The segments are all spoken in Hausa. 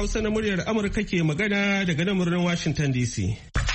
Hausa na muryar Amurka ke magana daga nan birnin Washington DC.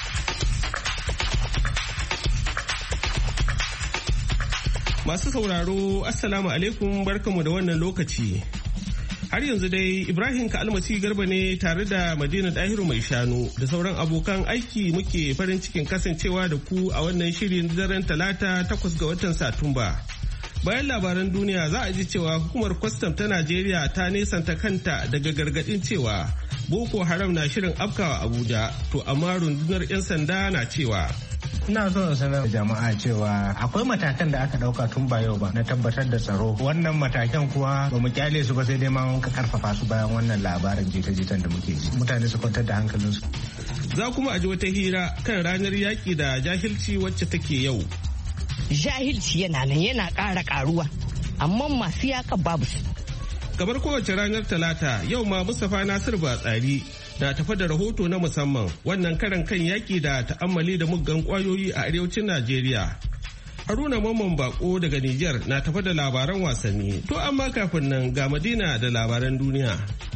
Masu sauraro, Assalamu alaikum, barkamu da wannan lokaci. Har yanzu dai Ibrahim Ka'almasi Garba ne tare da Madina Dahiru mai shanu da sauran abokan aiki muke farin cikin kasancewa da ku a wannan shirin daren Talata 8 ga watan Satumba. Bayan labaran duniya za a ji cewa hukumar kwastam ta Najeriya ta nesanta kanta daga gargadin cewa Boko Haram na shirin afkawa Abuja, to amma rundunar 'yan sanda na cewa ina so sanar da jama'a cewa akwai matakan da aka dauka tun ba yau ba na tabbatar da tsaro. Wannan matakan kuwa ba mu kyale su ba, sai dai ma ka karfafa su bayan wannan labarin jita-jitan da muke ji. Mutane su kwantar da hankalinsu. Za kuma a ji wata hira kan ranar yaƙi da jahilci wacce take yau. Jahilci yana nan yana ƙara ƙaruwa, amma masu yaƙa babu su. Kamar kowace ranar Talata, yau ma Mustapha Nasir Batsari na tafa da rahoto na musamman, wannan karan kan yaƙi da ta'ammali da muggan ƙwayoyi a arewacin Najeriya. Haruna Mamman Bako daga Nijar na tafa da labaran wasanni. To amma kafin nan ga Madina da labaran duniya.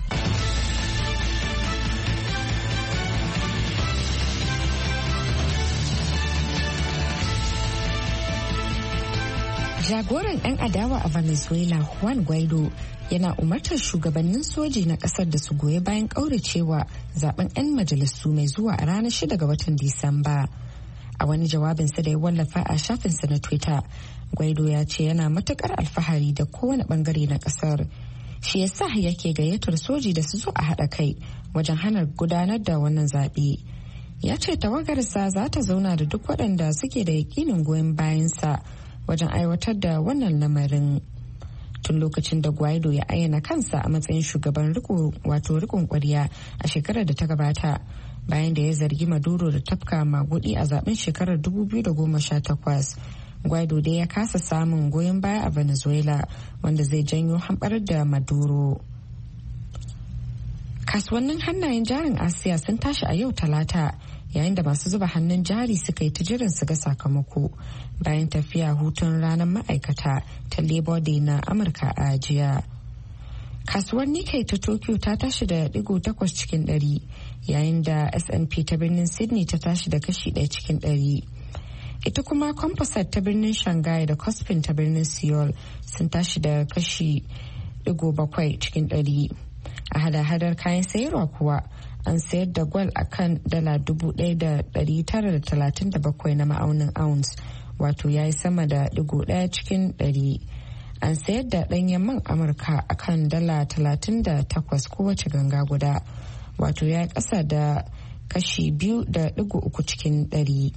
Jagoran 'yan adawa a Venezuela Juan Guaido yana umartar shugabannin soji na kasar da su goyi bayan kauracewa zaben 'yan majalisu mai zuwa a ranar 6 ga watan Disamba. A wani jawabinsa da ya wallafa a shafinsa na Twitter, Guaido ya ce yana matukar alfahari da kowane bangare na kasar. Shi yasa yake gayyatar soji da su zo a haɗa kai wajen hana gudanar da wannan zaɓe. Ya ce tawagarsa za ta zauna da duk waɗanda suke da yakinin goyon bayansa wajen aiwatar da wannan lamarin. Tun lokacin da Guaido ya ayyana kansa a matsayin shugaban rikon kwarya a shekarar da ta gabata, bayan da ya zargi Maduro da tafka magudi a zaben shekarar 2018, Guaido dai ya kasa samun goyon baya a Venezuela wanda zai janyo hamɓarar da Maduro. Kasuwannin hannayen jarin Asiya sun tashi a yau Talata, yayin da masu zuba hannun jari suka yi ta jiran su ga sakamako bayan tafiya hutun ranar ma'aikata ta Labor Day na Amurka a jiya. Kasuwar Nikkei ta Tokyo ta tashi da 8% cikin 100, yayin da S&P ta birnin Sydney ta tashi da kashi 1 cikin 100. Ita kuma Composite ta birnin Shanghai da Kospi ta birnin Seoul sun tashi da kashi 7 cikin 100. A hada-hadar kayan sayarwa kuwa an sayar da gwal a kan $1,937 na ma'aunin ounce, wato ya yi sama da 1 cikin 100. An sayar da ɗanyen man Amurka a kan $38 kowace ganga guda, wato ya yi ƙasa da kashi 2.3 cikin 100.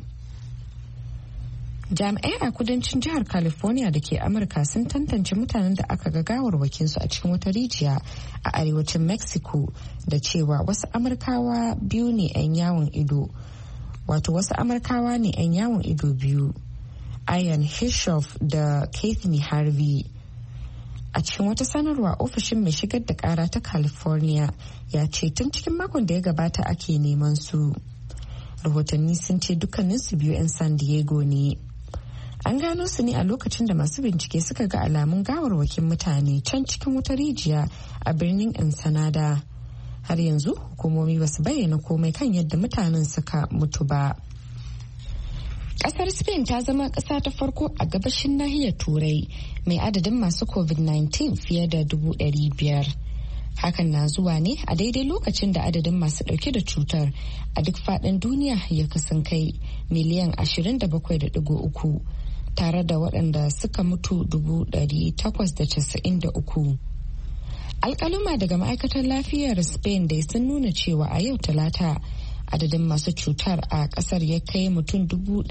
Jami'ai a kudancin jihar California da ke Amurka sun tantance mutanen da aka ga gawarwakinsu a cikin wata rijiya a arewacin Mexico da cewa wasu Amurkawa biyu ne 'yan yawon ido. Wato wasu Amurkawa ne 'yan yawon ido biyu, Ian Hishoff da Kathy Harvey. A cikin wata sanarwa, ofishin mai shigar da kara ta California ya ce tun cikin makon da ya gabata ake neman su. Rahotanni sun ce dukkaninsu biyu 'yan San Diego ne. An gano su ne a lokacin da masu bincike suka ga alamun gawarwakin mutane can cikin wata rijiya a birnin Ensenada. Har yanzu hukumomi ba su bayyana komai kan yadda mutanen suka mutu ba. Kasar Spain ta zama kasa ta farko a gabashin nahiyar Turai mai adadin masu COVID-19 fiye da 500,000. Hakan na zuwa ne a daidai lokacin da adadin masu dauke da cutar a duk faɗin duniya ya kusan kai miliyan 27.3, tare da waɗanda suka mutu 893. Alƙaluma daga ma'aikatar lafiyar Spain dai sun nuna cewa a yau Talata adadin masu cutar a ƙasar ya kai mutum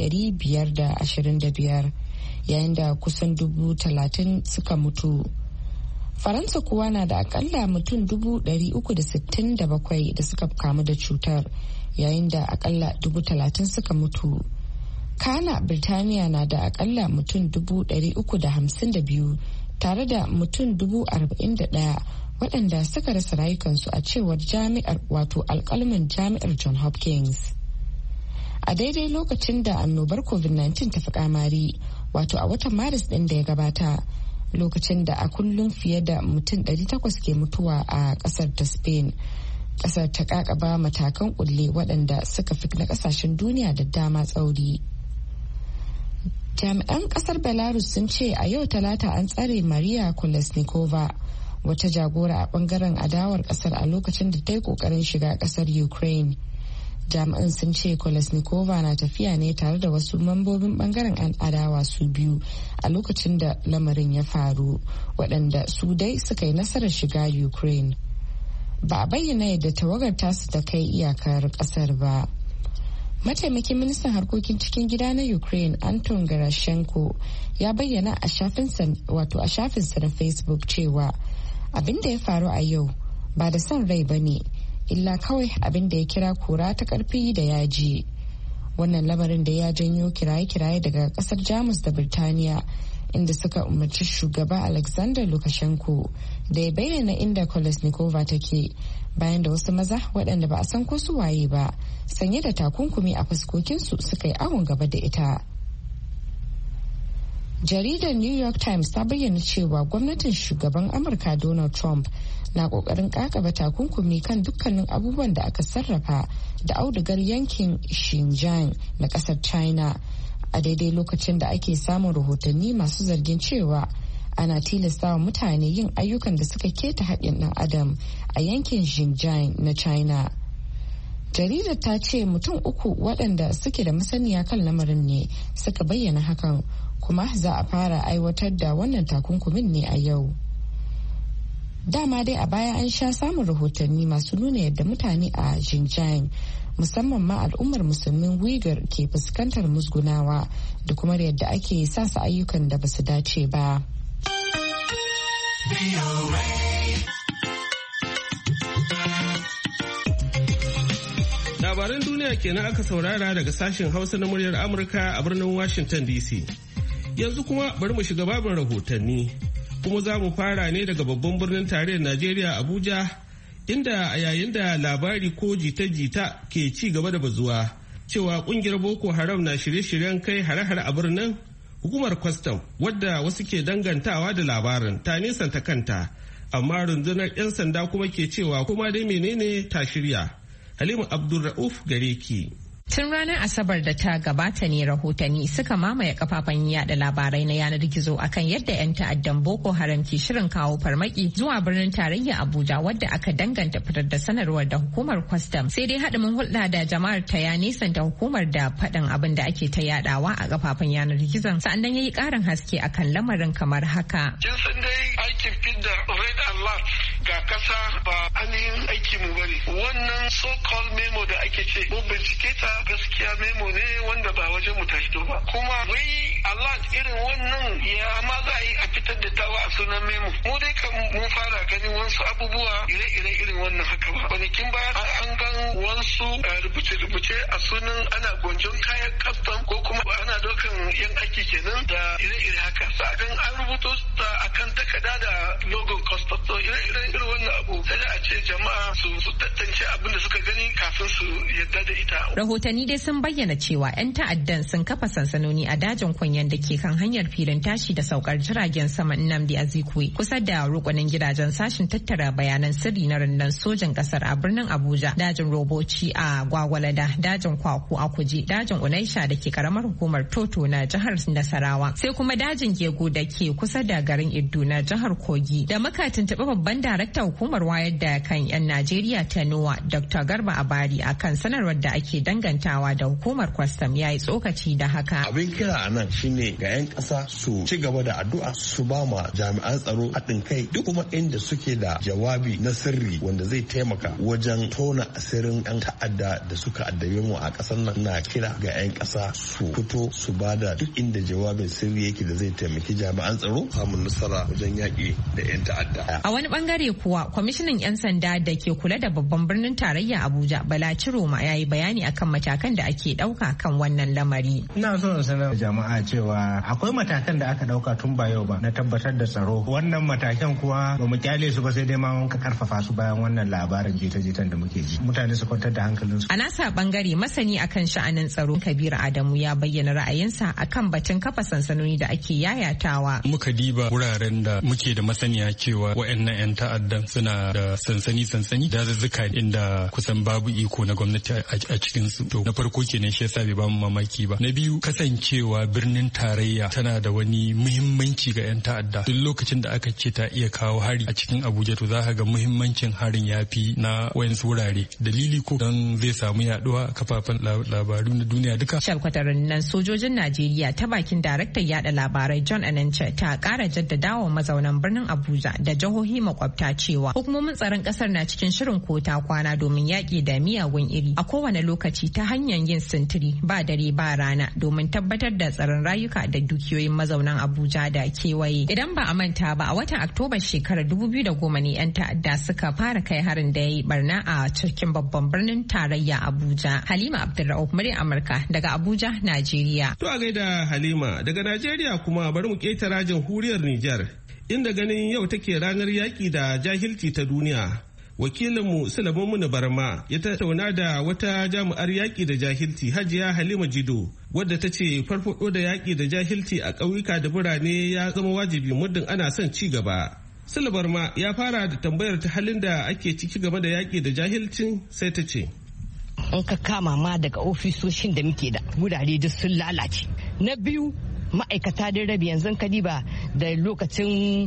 525, yayin da kusan 30,000 suka mutu. Faransa kuwa na da akalla mutum 367 da suka kamu da cutar, yayin da akalla 30,000 suka mutu. Kana Birtaniya na da akalla mutum 352 tare da mutum 41,000 waɗanda suka rasa rayukansu a cewar jami'ar wato alƙalmin jami'ar John Hopkins. A daidai lokacin da annobar COVID-19 ta fi kamari, wato a watan Maris ɗin da ya gabata, lokacin da a kullum fiye da mutum 800 ke mutuwa a ƙasar ta Spain. Kasar ta kakaba matakan kulle waɗanda suka fi na kasashen duniya da dama tsauri. Jami'an kasar Belarus sun ce a yau Talata an tsare Maria Kolesnikova, wata jagora a bangaren adawar kasar a lokacin da ta yi kokarin shiga kasar Ukraine. Jami'an sun ce Kolesnikova na tafiya ne tare da wasu mambobin bangaren an adawa su biyu a lokacin da lamarin ya faru, waɗanda su dai suka yi nasarar shiga Ukraine. Ba a bayyana yadda tawagar tasu ta kai iyakar kasar ba. Mataimakin ministan harkokin cikin gida na Ukraine Anton Garashenko ya bayyana a shafinsa na Facebook cewa abin da ya faru a yau ba da son rai ba ne, illa kawai abin da ya kira kura ta karfi da yaji. Wannan lamarin da ya janyo kiraye-kiraye daga kasar Jamus da Birtaniya, inda suka umarci shugaba Alexander Lukashenko da ya bayyana inda Kolesnikova take, bayan da wasu maza waɗanda ba a san ko su waye ba sanye da takunkumi a fuskokinsu suka yi awon gaba da ita. Jaridar New York Times ta bayyana cewa gwamnatin shugaban Amurka Donald Trump na kokarin kakaba takunkumi kan dukkanin abubuwan da aka sarrafa da audugar yankin Xinjiang na kasar China, a daidai lokacin da ake samun rahotanni masu zargin cewa ana tilastawa mutane yin ayyukan da suka keta haƙƙin ɗan adam a yankin Xinjiang na China. Jaridar ta ce mutum 3 waɗanda suke da masaniya kan lamarin ne suka bayyana hakan, kuma za a fara aiwatar da wannan takunkumin ne a yau. Dama dai a baya an sha samun rahotanni masu nuna yadda mutane a Xinjiang, musamman ma al'ummar musulmin Uyghur, ke fuskantar musgunawa da kuma yadda ake sa su ayyukan da basu dace ba. Labaran duniya kenan aka saurara daga sashen Hausa na muryar Amurka a birnin Washington DC. Yanzu kuma bari mu shiga babin rahotanni, kuma za mu fara ne daga babban birnin tarayyar Najeriya Abuja, inda a yayin da labari ko jita-jita ke ci gaba da bazuwa cewa kungiyar Boko Haram na shirye-shiryen kai hare-hare a birnin, hukumar kwastam wadda wasu ke dangantawa da labarin ta nesanta kanta, amma rundunar 'yan sanda kuma ke cewa kuma dai menene ta shirya. Halima Abdulra'uf gare ki. Tun ranar Asabar da ta gabata ne rahotanni suka mamaye kafafen yada labarai na yanar gizo akan yadda 'yan ta'addan Boko Haram ke shirin kawo farmaki zuwa birnin tarayya Abuja, wadda aka danganta fitar da sanarwar da hukumar kwastam. Sai dai haɗin hulɗa da jama'ar ta ya nisanta hukumar da faɗin abin da ake ta yadawa a kafafen yanar gizon. Sa'annan yayi ƙarin haske akan lamarin kamar haka. Kin san dai aikin fidda red alert ga kasa ba ainihin aiki mu bane. Wannan so-called memo da ake ce mu bincike ta gaskiya memo ne wanda ba wajen mu ta fito ba, kuma wai alert irin wannan ya ma za a yi a fitar da tawa a sunan memo. Mu dai kan mun fara ganin wasu abubuwa ire-ire irin wannan haka ba. Kwanakin baya an gan wasu rubuce-rubuce a sunan ana gwanjon kayan custom ko kuma ana dokan yan aiki kenan da ire-ire haka. Sa'adan an rubuto ta akan takarda da logon custom. So ire-ire irin wannan abu sai a ce jama'a su tantance abin da suka gani kafin su yadda da ita. Rahotanni dai sun bayyana cewa 'yan ta'addan sun kafa sansanoni a dajin Kunyan da ke kan hanyar filin tashi da saukar jiragen sama Nnamdi Azikiwe kusa da rukunin gidajen sashin tattara bayanan sirri na rundunar sojan kasar a birnin Abuja, dajin Roboci a Gwagwalada, dajin Kwaku a Kuje, dajin Unaisha da ke karamar hukumar Toto na jihar Nasarawa, sai kuma dajin Gego da ke kusa da garin Iddu na jihar Kogi. Da muka tuntuɓi babban daraktan hukumar wayar da kan 'yan Najeriya ta NOWA, Dr. Garba Abari, akan sanarwar da ake dangantawa da hukumar kwastam, ya yi tsokaci da haka. Abin kira a nan shine ga 'yan ƙasa su ci gaba da addu'a, su ba ma jami'an tsaro haɗin kai duk kuma inda suke da jawabi na sirri wanda zai taimaka wajen tona asirin 'yan ta'adda da suka addabe mu a ƙasar nan. Na kira ga 'yan ƙasa su fito su ba da duk inda jawabin sirri yake da zai taimaki jami'an tsaro samun nasara wajen yaƙi da 'yan ta'adda. A wani bangare kuwa kwamishinan 'yan sanda da ke kula da babban birnin tarayya Abuja, Bala Ciroma, ya yi bayani akan matakan da ake ɗauka kan wannan lamari. Ina so in sanar jama'a cewa akwai matakan da aka ɗauka tun ba yau ba na tabbatar da tsaro. Wannan matakan kuwa ba mu kyale su ba sai dai ma mun karfafa su bayan wannan labarin jita-jitan da muke ji. Mutane su kwantar da hankalinsu. A nasa bangare masani akan sha'anin tsaro Kabiru Adamu ya bayyana ra'ayinsa akan batun kafa sansanoni da ake yayatawa. Muka diba wuraren da muke da masaniya cewa waɗannan 'yan ta'addan suna da sansani dazuzzuka inda kusan babu iko na gwamnati a cikin su. To na farko kenan shi yasa bai bamu mamaki ba. Na biyu kasancewa birnin tarayya tana da wani muhimmanci ga 'yan ta'adda. Duk lokacin da aka ce ta iya kawo hari a cikin Abuja to za ka ga muhimmancin harin yafi na wayansu wurare. Dalili ko dan zai samu yaduwa a kafafen labaru na duniya duka. Shalkwatarin nan sojojin Najeriya ta bakin daraktan yada labarai John Anance ta kara jaddadawa mazaunan birnin Abuja da jihohi makwabta cewa hukumomin tsaron kasar na cikin shirin kota kwana domin yaƙi da miyagun iri a kowane lokaci ta hanyar yin sintiri ba dare ba rana domin tabbatar da tsaron rayuka da dukiyoyin mazaunan Abuja da kewaye. Idan ba a manta ba a watan Oktoba shekarar 2010 ne 'yan ta'adda suka fara kai harin da ya yi barna a cikin babban birnin tarayya Abuja. Halima Abdulra'uf murya Amurka daga Abuja, Najeriya. To a gaida Halima daga Najeriya kuma bari mu ketara jamhuriyar Nijar inda ganin yau take ranar yaƙi da jahilci ta duniya. Wakilinmu Sulaiman Barma ya tattauna da wata jami'ar yaƙi da jahilci Hajiya Halima Jido wadda ta ce farfaɗo da yaƙi da jahilci a ƙauyuka da birane ya zama wajibi muddin ana son ci gaba. Sulaiman Barma ya fara da tambayar ta halin da ake ciki game da yaƙi da jahilcin sai ta ce. In ka kama ma daga ofisoshin da muke da wurare duk sun lalace. Na biyu ma'aikata da rabi yanzu kadiba da lokacin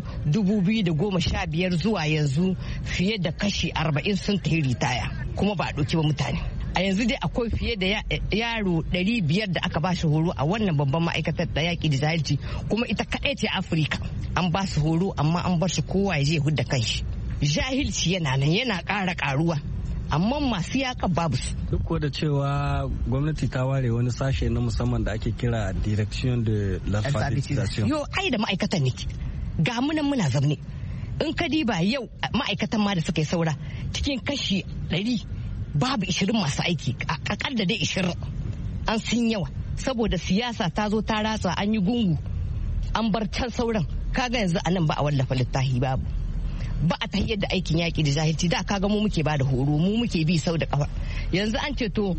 2015 zuwa yanzu fiye da kashi 40 sun tafi ritaya kuma ba a ɗauki ba mutane. A yanzu dai akwai fiye da yaro 500 da aka ba shi horo a wannan babban ma'aikatar da yaƙi da jahilci kuma ita kaɗai ce Afirka an ba su horo amma an bar shi kowa ya je hudda kanshi. Jahilci yana nan yana ƙara ƙaruwa. Amma masu yaƙa babu su. Duk da cewa gwamnati ta ware wani sashe na musamman da ake kira Direction de l'Alphabétisation. Yo ai da ma'aikatan ne. Ga munan muna zamne. In ka diba yau ma'aikatan ma da suka yi saura cikin kashi 100 babu 20 masu aiki. Akalla dai 20 an sun yawa. Saboda siyasa ta zo ta ratsa an yi gungu an bar can sauran. Kaga yanzu a nan ba a wallafa littafi babu. Ba a tahiyar da aikin yaƙi da jahilci da kaga mu muke ba da horo mu muke bi sau da kafa yanzu an ce to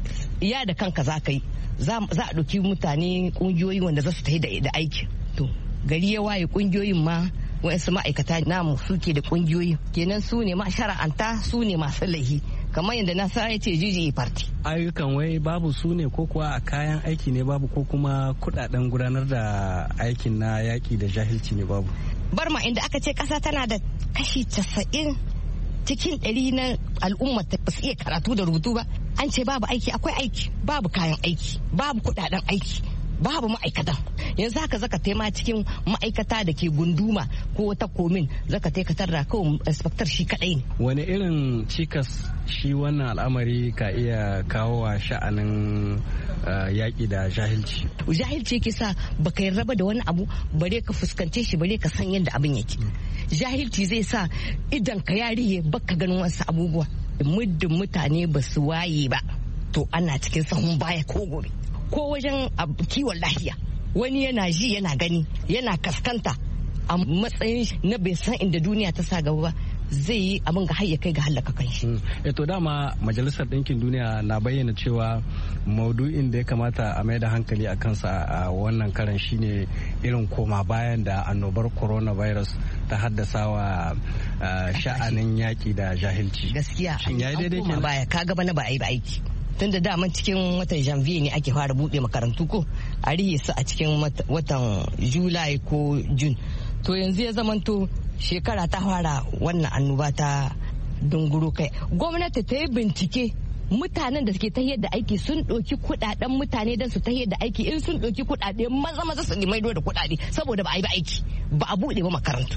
ya da kanka za ka yi za a ɗauki mutane ƙungiyoyi wanda za su tafi da aiki to gari ya waye ƙungiyoyin ma wa'yansu ma'aikata namu suke da ƙungiyoyi kenan su ne ma shara'anta su ne masu laihi kamar yadda na sa ya ce jiji party ayyukan wai babu su ne ko kuwa a kayan aiki ne babu ko kuma kudaden gudanar da aikin na yaƙi da jahilci ne babu. Barma inda aka ce ƙasa tana da kashi 90 cikin 100 na al'ummar ta ba su iya karatu da rubutu ba an ce babu aiki akwai aiki babu kayan aiki babu kudaden aiki babu ma'aikatan yanzu haka zaka taima cikin ma'aikata da ke gunduma ko wata komin zaka taikatar da kawai inspector shi kadai ne. Wani irin cikas shi wannan al'amari ka iya kawo wa sha'anin yaƙi da jahilci? Jahilci yake sa baka yarda da wani abu bare ka fuskance shi bare ka san yadda abin yake. Jahilci zai sa idan ka yariye baka ganin wasu abubuwa muddin mutane ba su waye ba to ana cikin sahun baya ko gobe. Ko wajen kiwon lafiya wani yana ji yana gani yana kaskanta a matsayin na bai san inda duniya ta sa gaba ba zai yi abin ga hayya kai ga hallaka kanshi. To dama majalisar ɗinkin duniya na bayyana cewa maudu'in da ya kamata a mai da hankali a kansa a wannan karan shine irin koma bayan da annobar coronavirus ta haddasa wa sha'anin yaƙi da jahilci. Gaskiya an koma baya ka gaba na ba a yi ba aiki. Tun da daman cikin watan janvier ne ake fara buɗe makarantu ko a rihe su a cikin watan julai ko jun to yanzu ya zamanto shekara ta fara wannan annoba ta dunguro kai gwamnati ta yi bincike mutanen da suke tahiyar da aiki sun ɗauki kuɗaɗen mutane don su tahiyar da aiki in sun ɗauki kuɗaɗe maza su maido da kuɗaɗe saboda ba a yi ba aiki ba a buɗe ba makarantu.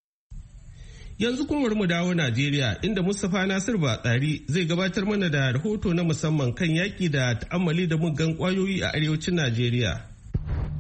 Yanzu kuma mu dawo Najeriya inda Mustapha Nasir Batsari zai gabatar mana da rahoto na musamman kan yaƙi da ta'ammali da muggan ƙwayoyi a arewacin Najeriya.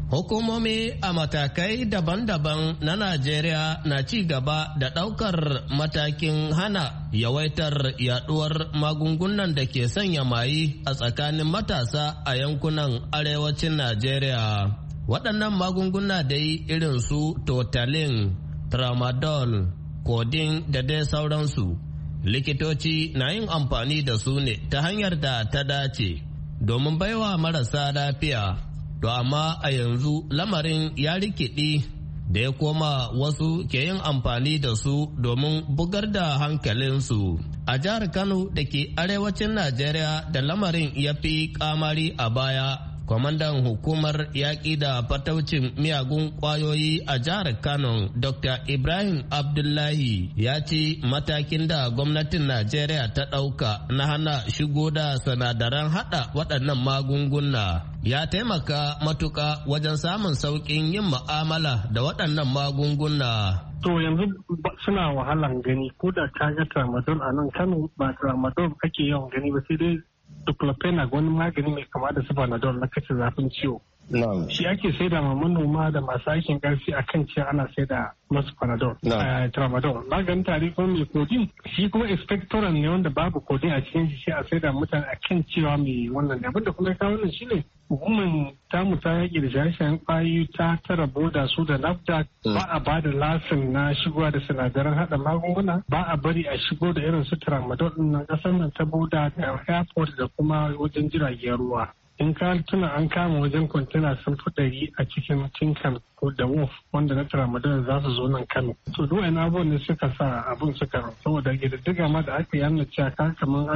Hukumomi a matakai daban-daban na Najeriya na ci gaba da ɗaukar matakin hana yawaitar yaduwar magungunan da ke sanya maye a tsakanin matasa a yankunan arewacin Najeriya. Waɗannan magunguna dai irin su Totalin, Tramadol, Codeine da dai sauransu. Likitoci na yin amfani da su ne ta hanyar da ta dace domin baiwa marasa lafiya. To amma a yanzu lamarin ya rikidi da ya koma wasu ke yin amfani da su domin bugar da hankalinsu. A jihar Kano da ke arewacin Najeriya da lamarin ya fi kamari a baya, kwamandan hukumar yaƙi da fataucin miyagun ƙwayoyi a jihar Kano, Dr. Ibrahim Abdullahi ya ce matakin da gwamnatin Najeriya ta ɗauka na hana shigo da sinadaran haɗa waɗannan magunguna ya taimaka matuƙa wajen samun sauƙin yin mu'amala da waɗannan magunguna. To yanzu suna wahalan gani ko da ka ga tramadol a nan Kano ba tramadol kake yawan gani ba sai dai diclofenac wani magani mai kama da su panadol na kashe zafin ciwo. Shi ake saida ma manoma da masu aikin ƙarfi a kan cewa ana saida masu panadol. Tramadol. Maganin tari kuma mai codeine shi kuma expectorant ne wanda babu codeine a cikin shi a saida mutane a kan cewa mai wannan ne. Abinda kuma ya kawo wannan shi ne hukumar tamu ta yaƙi da shaye-shayen ƙwayoyi ta tara boda su da NAFDAC ba a ba da lasin na shigowa da sinadaran haɗa magunguna ba a bari a shigo da irin su tramadol ɗin na ƙasar nan ta boda da airport da kuma wajen jiragen ruwa. In ka tuna an kama wajen kwantena sun fi 100 a cikin Tinkan ko da Wolf wanda na tramadol za su zo nan Kano. To duk wani abubuwan ne suka sa abin suka saboda ƙididdiga ma da aka yana cewa ka kamar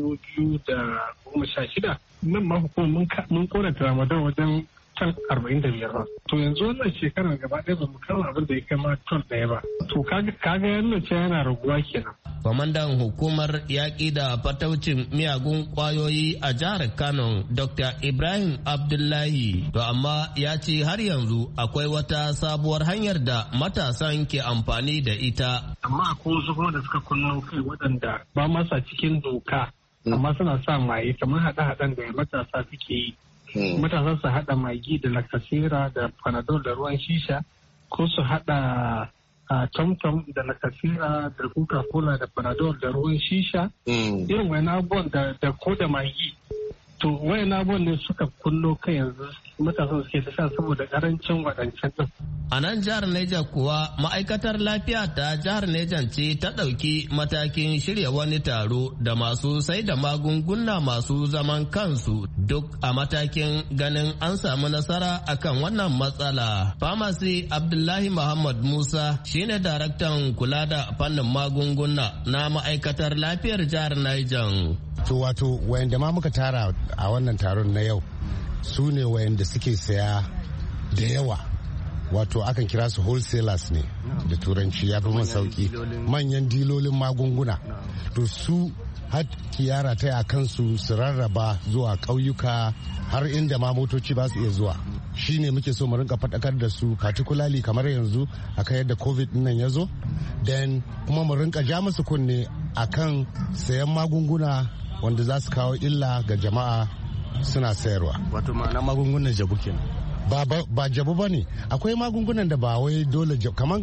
2016 nan ma hukumar mun kora tramadol wajen ton 45 ba. To yanzu wannan shekarar gaba ɗaya ba mu kama abin da ya kai ma ton 1 ba. To kaga yana cewa yana raguwa kenan. Kwamandan hukumar yaƙi da fataucin miyagun ƙwayoyi a jihar Kano, Dr. Ibrahim Abdullahi, to amma ya ce har yanzu akwai wata sabuwar hanyar da matasan ke amfani da ita. Amma akwai wasu kuma da suka kunno kai waɗanda ba masa cikin doka, amma suna sa maye kamar haɗe-haɗen da matasa suke yi. Matasa su haɗa magi da lakasera da panadol da ruwan shisha ko su haɗa tom-tom da lakasera da coca-cola da panadol da ruwan shisha irin wani abubuwan da ko da magi. To wayan abubuwan ne suka kullo kai yanzu matasan suke ta sha saboda karancin waɗancan ɗin. A nan jihar Neja kuwa ma'aikatar lafiya ta jihar Neja ce ta ɗauki matakin shirya wani taro da masu sai da magunguna masu zaman kansu duk a matakin ganin an samu nasara akan wannan matsala. Pharmacy Abdullahi Muhammad Musa shine daraktan kula da fannin magunguna na ma'aikatar lafiyar jihar Niger. To wato wayanda ma muka tara a wannan taron na yau su ne wayanda suke saya da yawa, wato akan kira su wholesalers ne da turanci ya fi man sauki, manyan dilolin magunguna. To su har kiyara ta a kansu su rarraba zuwa ƙauyuka har inda ma motoci ba su iya zuwa. Shi ne muke so mu rinka faɗakar da su particularly kamar yanzu akan yadda covid nan ya zo, then kuma mu rinka ja musu kunne akan sayan magunguna wanda za su kawo illa ga jama'a suna sayarwa. Wato ma'ana magungunan jabu kenan. Ba jabu ba ne, akwai magungunan da ba wai dole jabu kamar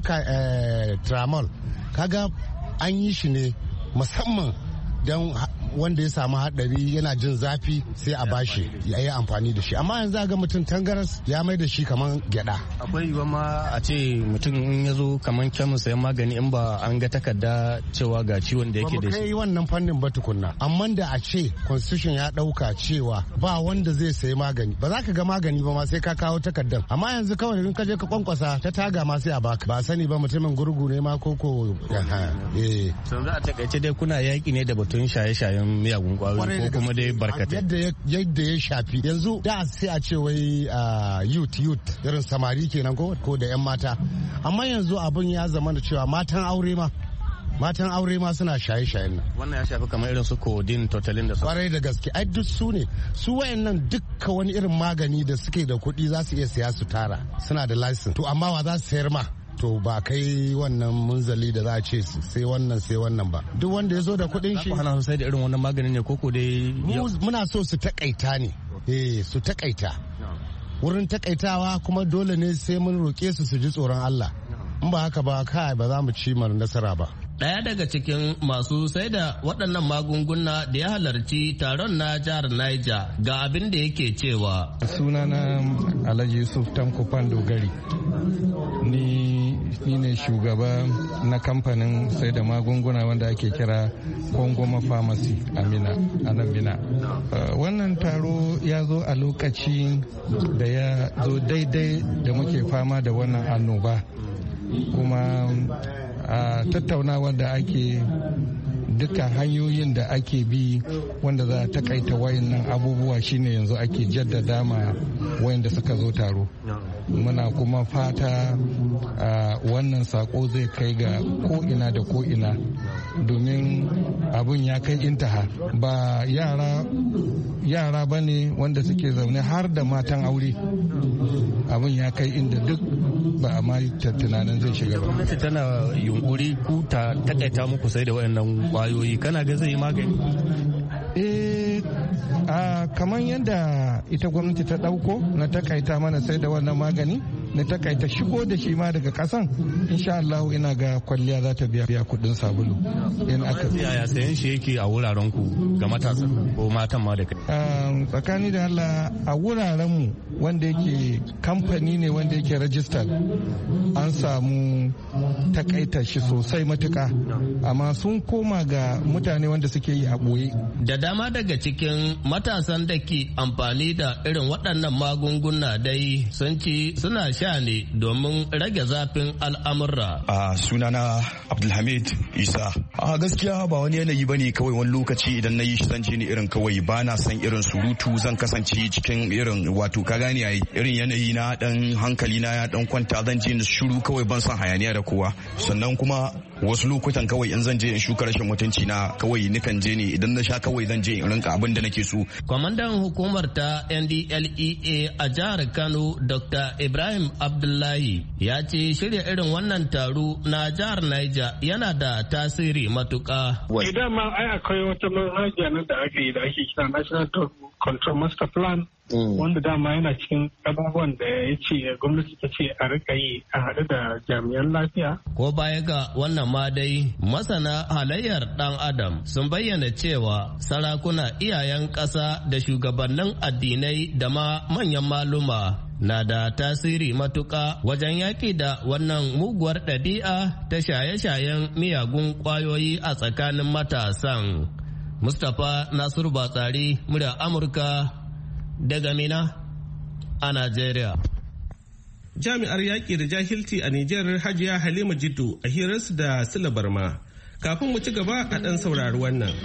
tramol kaga an yi shi ne musamman don wanda ya samu haɗari yana jin zafi sai a bashi ya yi amfani da shi, amma yanzu ga mutum tangaras ya mai da shi kamar gyada. Akwai yiwuwa ma a ce mutum in ya zo kamar kyamun sayan magani in ba an ga takarda cewa ga ciwon da yake da shi. Ba mu kai wannan fannin ba tukunna, amma da a ce constitution ya ɗauka cewa ba wanda zai sayi magani, ba za ka ga magani ba ma sai ka kawo takardar, amma yanzu kawai in ka je ka kwankwasa ta taga ma sai a baka, ba sani ba mutumin gurgu ne ma koko. Sanzu a takaice dai kuna yaƙi ne da batun shaye-shayen miyagun kwayoyi ko kuma dai barkatai. Yadda ya shafi yanzu da sai a ce wai youth irin samari kenan ko da 'yan mata, amma yanzu abin ya zama da cewa matan aure ma suna shaye-shayen nan. Wannan ya shafi kamar irin su codeine, totalin da su. Kwarai da gaske, ai duk su ne, su wayannan dukka wani irin magani da suke da kuɗi za su iya siya su tara, suna da license. To amma wa za su sayar ma? To ba kai wannan munzali da za a ce sai wannan ba, duk wanda ya zo da kuɗin shi. Ana sai da irin wannan maganin ne koko dai muna so su takaita ne, su takaita wurin takaitawa kuma dole ne sai mun roƙe su ji tsoron Allah. In ba haka ba kai ba za mu ci nasara ba. Daya daga cikin masu sai da waɗannan magunguna da ya halarci taron na jihar Niger ga abin da yake cewa. Sunana Alhaji Yusuf Tanko Fando Gari. Ni ne shugaba na kamfanin sai da magunguna wanda ake kira Kongoma Pharmacy a Mina. Wannan taro ya zo a lokaci da ya zo daidai da muke fama da wannan annoba. Kuma a tattaunawa da ake duka hanyoyin da ake bi wanda za a takaita wayannan abubuwa shine yanzu ake jaddada ma wayanda suka zo taro. Muna kuma fata wannan sako zai kai ga ko'ina da ko'ina domin abun ya kai intaha. Ba yara ba ne wanda suke zaune har da matan aure. Abun ya kai inda duk ba a ma tunanin zai shiga ba. Gwamnati tana yunkuri ku ta takaita muku sai da wayannan kwayoyi, kana ga zai yi magani? Kamar yadda ita gwamnati ta dauko na takaita mana sai da wannan magani, na takaita shigo da shi ma daga kasan, insha Allah ina ga kwalliya za ta biya kudin sabulu. Yaya sayan shi yake a wuraren ku ga matasa ko matan ma da kai? Tsakani da Allah a wuraren mu wanda yake kamfani ne wanda yake registered an samu takaita shi sosai matuka, amma sun koma ga mutane wanda suke yi a ɓoye. Da dama daga cikin matasan da ke amfani da irin waɗannan magunguna dai sun ci suna sha ne domin rage zafin al'amurra. Sunana Abdulhamid Isa. Gaskiya ba wani yanayi bane kawai, wani lokaci idan na yi shi zan je ni irin kawai ba na san irin surutu, zan kasance cikin irin wato ka gane ai irin yanayi na dan hankali na ya dan kwanta, zan je ni shiru kawai, ban san hayaniya da kowa. Sannan kuma wasu lokutan kawai in zan je in shuka rashin mutunci na kawai nikan je ne idan na sha kawai zan je in rinka abin da nake so. Kwamandan hukumar ta NDLEA a jihar Kano Dr. Ibrahim Abdullahi ya ce shirya irin wannan taro na jihar Niger yana da tasiri matuƙa. Idan ma ai akwai wata manhaja nan da ake kira National Control Master Plan wanda dama yana cikin abubuwan da ya ce gwamnati ta ce a rika yi a haɗu da jami'an lafiya. Ko baya ga wannan ma dai masana halayyar ɗan adam sun bayyana cewa sarakuna, iyayen ƙasa da shugabannin addinai da ma manyan maluma na da tasiri matuƙa wajen yaƙi da wannan muguwar ɗabi'a ta shaye-shayen miyagun ƙwayoyi a tsakanin matasan. Mustapha Nasiru Batsari, murya Amurka daga Mina a Najeriya. Jami'ar yaƙi da jahilci a Nijar Hajiya Halima Jiddu a hirarsu da Sula Barma. Kafin mu ci gaba a ɗan saurari wannan.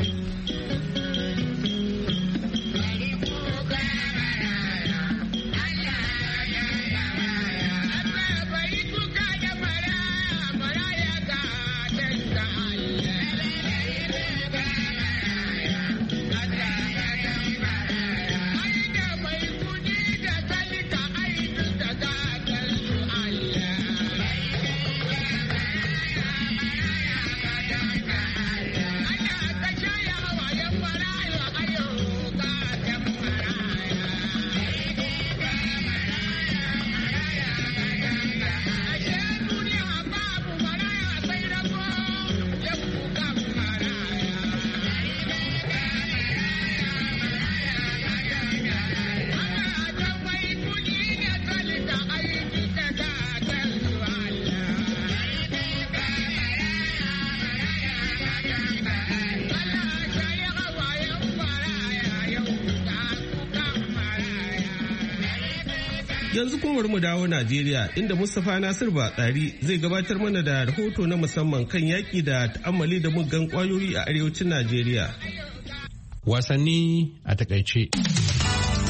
Yanzu kuma mu dawo Najeriya inda Mustapha Nasir Batsari zai gabatar mana da rahoto na musamman kan yaƙi da ta'ammali da muggan ƙwayoyi a arewacin Najeriya. Wasanni a takaice.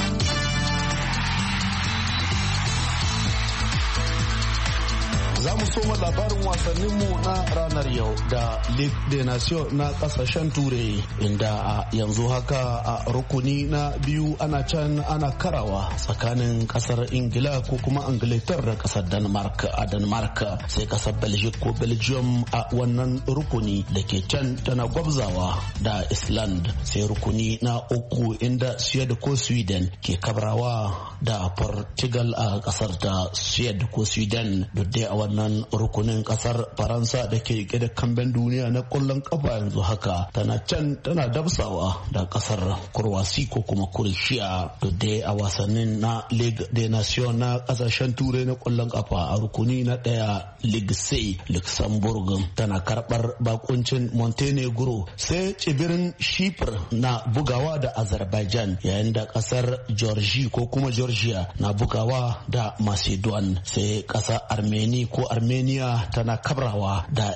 Za mu soma labarin wasanninmu na ranar yau da Ligue des Nations na kasashen Turai inda a yanzu haka a rukuni na biyu ana can ana karawa tsakanin kasar Ingila ko kuma Angletar da kasar Denmark a Denmark sai kasar Belgium a wannan rukuni da ke can tana gwabzawa da Iceland sai rukuni na uku inda Sweden ko Sweden ke kabrawa da Portugal a kasar ta Sweden ko Sweden duk dai a wannan rukunin kasar Faransa da ke rike da kamben duniya na kwallon kafa yanzu haka tana can tana dabsawa da kasar Croatia ko kuma Croatia duk dai a wasannin na Ligue des Nations na kasashen turai na kwallon kafa a rukuni na daya Ligue C Luxembourg tana karbar bakuncin Montenegro sai tsibirin Chypre na bugawa da Azerbaijan yayin da kasar Georgia ko kuma Georgia na bugawa da Macedon sai kasar Armenia tana kabrawa da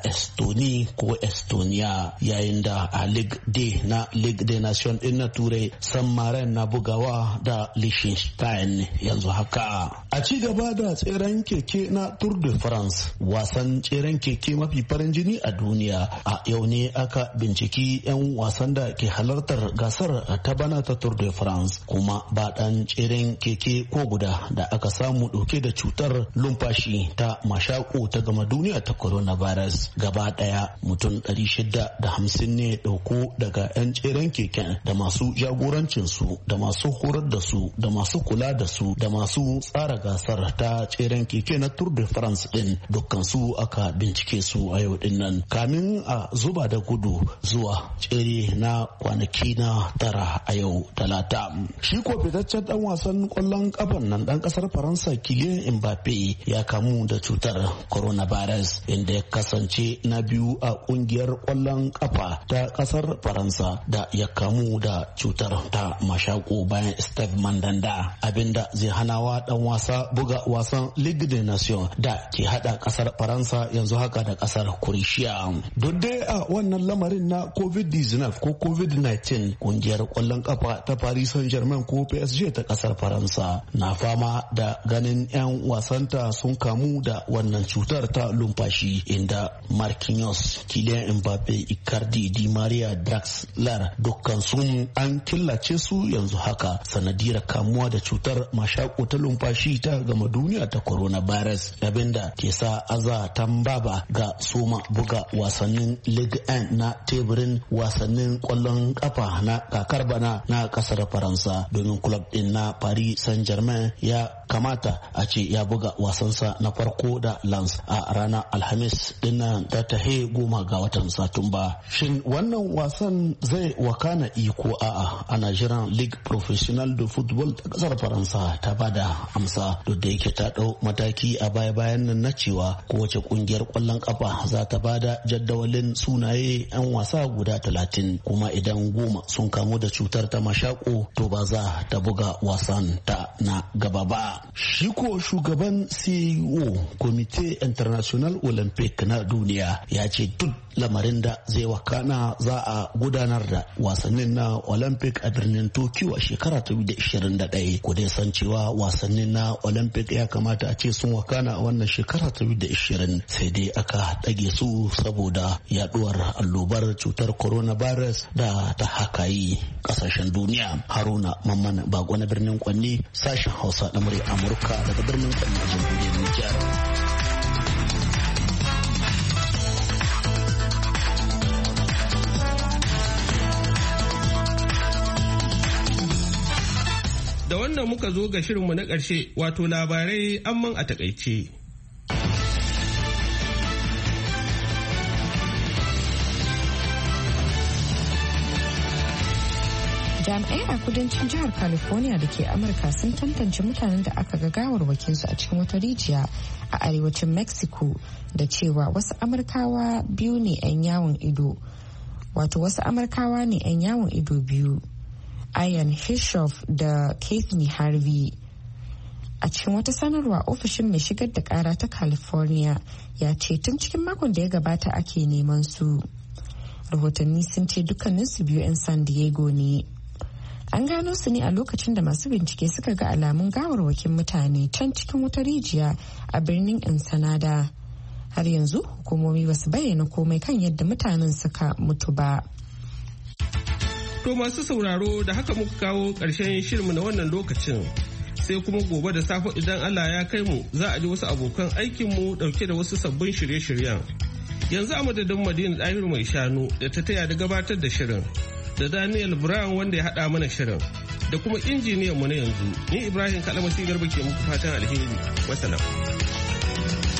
Estonia yayin da a Ligue D na Ligue des Nations din na turai San Maren na bugawa da Liechtenstein yanzu haka a ci gaba da tseren keke na Tour de France wasan tseren keke mafi farin jini a duniya a yau ne aka binciki 'yan wasan da ke halartar gasar ta bana ta Tour de France kuma ba dan tseren keke ko guda da aka samu dauke da cutar lumfashi ta mashako ta gama duniya ta coronavirus gaba daya mutum 650 ne dauko daga 'yan tseren keken da masu jagorancin su da masu horar da su da masu kula da su da masu tsara gasar ta tseren keke na Tour de France din dukkan su aka bincike su a yau din nan kamin a zuba da gudu zuwa tsere na kwanaki na tara a yau talata shi ko fitaccen dan wasan kwallon kafan nan dan kasar Faransa Kylian Mbappe ya kamu da cutar coronavirus inda ya kasance na biyu a kungiyar kwallon kafa ta kasar Faransa da ya kamu da cutar ta mashako bayan Steve Mandanda abinda zai hanawa dan wasa buga wasan Ligue des Nations da ke hada kasar Faransa yanzu haka da kasar Croatia duk dai a wannan lamarin na COVID-19 ko COVID-19 kungiyar kwallon kafa ta Paris Saint-Germain ko PSG ta kasar Faransa na fama da ganin 'yan wasanta sun kamu da wannan cutar ta lumfashi inda Marquinhos, Kylian Mbappe, Icardi, Di Maria, Draxler dukkan sun an killace su yanzu haka sanadiyar kamuwa da cutar mashako ta lumfashi ta gama duniya ta coronavirus abinda ke sa aza tambaba ga soma buga wasannin Ligue 1 na teburin wasannin kwallon kafa na kakar bana na kasar Faransa domin club din na Paris Saint-Germain ya kamata a ce ya buga wasansa na farko da Lens a ranar Alhamis dinnan ta tahe 10 ga watan Satumba. Shin wannan wasan zai wakana iko a'a ana jiran Ligue Professionnelle de Football ta kasar Faransa ta bada amsa duk da yake ta dau mataki a baya-bayan nan na cewa kowace kungiyar kwallon kafa za ta bada jaddawalin sunaye 'yan wasa guda 30 kuma idan 10 sun kamu da cutar ta mashako to ba za ta buga wasan ta na gaba ba. Shi ko shugaban CEO Comité International Olympic na duniya ya ce duk lamarin da zai wakana za a gudanar da wasannin na Olympic a birnin Tokyo a shekara 2021 ku dai san cewa wasannin na Olympic ya kamata a ce sun wakana a wannan shekara 2020 sai dai aka ɗage su saboda yaduwar allobar cutar coronavirus da ta hakayi kasashen duniya. Haruna Mamman Bago na birnin Kwanni sashen Hausa na murya Amurka daga birnin Kwanni a jamhuriyar Nijar. Da wannan muka zo ga shirinmu na ƙarshe wato labarai amman a takaice. jami'ai a kudancin jihar California da ke Amurka sun tantance mutanen da aka ga gawarwakinsu a cikin wata rijiya a arewacin Mexico da cewa wasu Amurkawa biyu ne 'yan yawon ido. Wato wasu Amurkawa ne 'yan yawon ido biyu. Ian Hishoff da Kathleen Harvey. A cikin wata sanarwa ofishin mai shigar da kara ta California ya ce tun cikin makon da ya gabata ake neman su. Rahotanni sun ce dukkaninsu biyu 'yan San Diego ne. An gano su ne a lokacin da masu bincike suka ga alamun gawarwakin mutane can cikin wata rijiya a birnin Ensenada. har yanzu hukumomi ba su bayyana komai kan yadda mutanen suka mutu ba. To masu sauraro da haka muka kawo ƙarshen shirinmu na wannan lokacin. Sai kuma gobe da safe idan Allah ya kai mu za a ji wasu abokan aikinmu ɗauke da wasu sabbin shirye-shiryen. Yanzu a madadin Madina Dahiru mai shanu da ta taya da gabatar da shirin. Da Daniel Brown wanda ya haɗa mana shirin. Da kuma injiniyan mu na yanzu. Ni Ibrahim Kalamasi Garba ke muku fatan alheri. Wasalam.